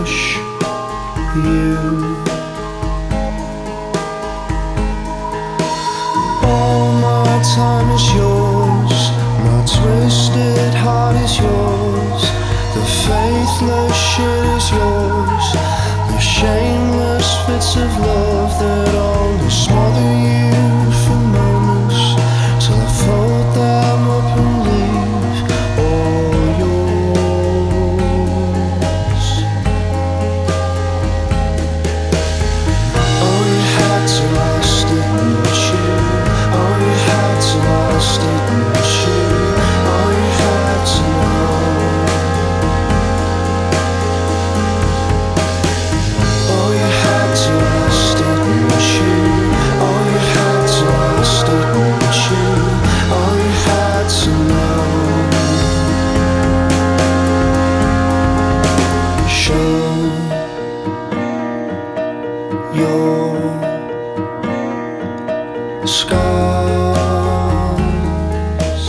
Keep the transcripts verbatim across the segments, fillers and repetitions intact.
rush you. All my time is yours, my twisted heart is yours, the faithless shit is yours, the shameless fits of love that only smother you for moments, till I fold them up and leave all yours. Oh, you had to ask, didn't you? Oh, you had to ask, didn't you? Oh, you had to know. Oh, you had to ask, didn't you? Oh, you had to ask, didn't you? Oh, you had to know. Show your scars,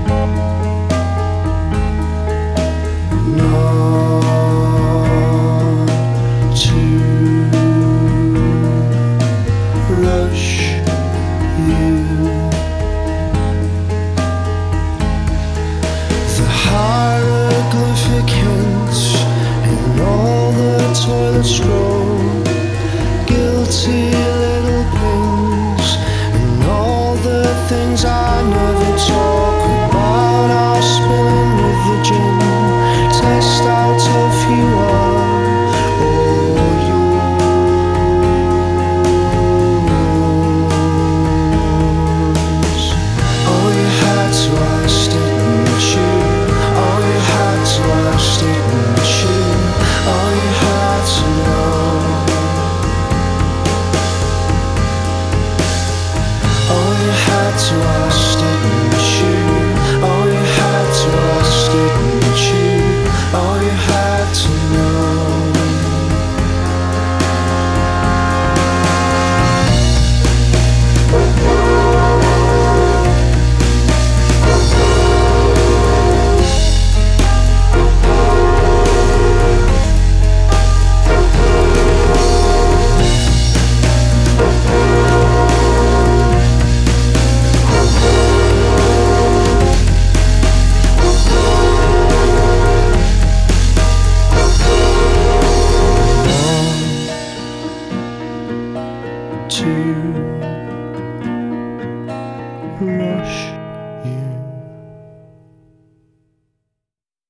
not to rush you. The hieroglyphic hints in all the toilet scrolls